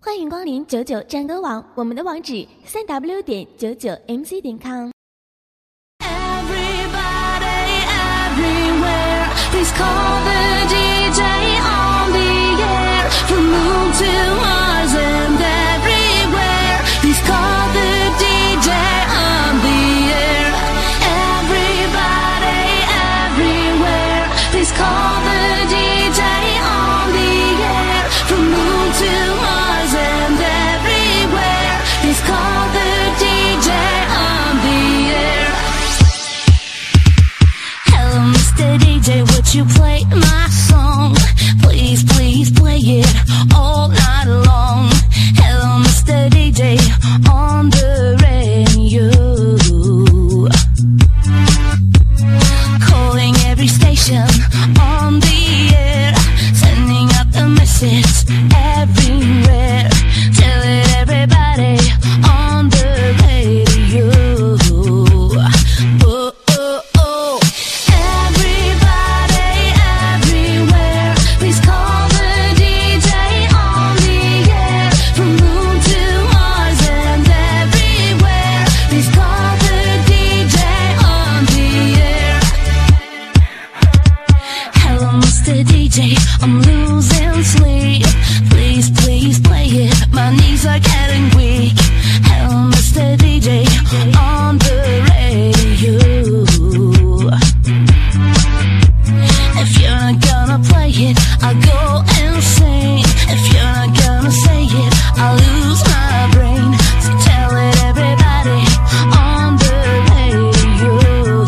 欢迎光临99战歌网，我们的网址3w.99mc.com。 Please call the DJ on the air from moon to Mars and everywhere. Please call the DJ on the air. Everybody, everywhere. Please call the DJ on the air from moon to Mars and everywhere. Please call the DJ on the air. Hello, Mr. DJ, would you play my song? Please, please play it all night long. Hello, Mr. DJ, on the radio. Calling every station on the air, sending out the message everywhere. Telling everybody on the radio. Oh, oh, oh. Everybody, everywhere. Please call the DJ on the air from moon to Mars and everywhere. Please call the DJ on the air. Hello, Mr. DJ, I'm losing sleep. Please, please play it. My knees are getting weak. Hello, Mr. DJ, on the radio. If you're not gonna play it, I'll go insane. If you're not gonna say it, I'll lose my brain. So tell it everybody on the radio.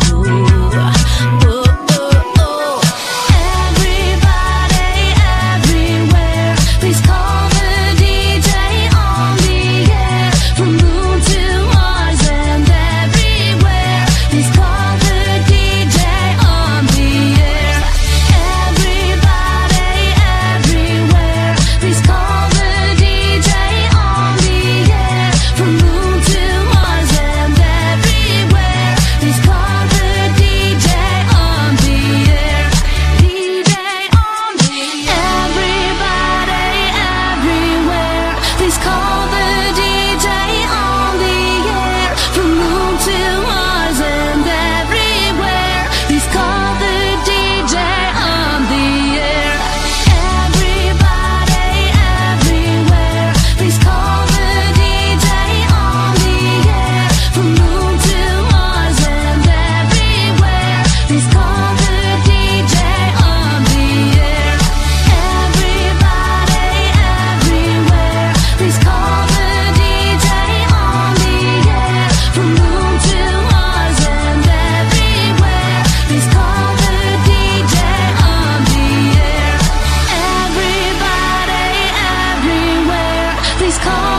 Oh, oh, oh. Everybody, everywhere. Please call the DJ on the air from moon to Mars and everywhere. Please call the DJ on the air. Everybody, everywhere. Please call the DJ on the air from moon to Mars and everywhere. Please call the DJ on the air. DJ on the air. Everybody, everywhere. Please call the DJ on the air from moon to Mars and everywhere. Please call the DJ on the air. Everybody, everywhere. Please call the DJ on the air from moon to Mars and everywhere. Please call the DJ on the air. Everybody, everywhere. Please call the DJ on the air from moon to Mars and everywhere. Please call the DJ on the air. Everybody, everywhere. Please call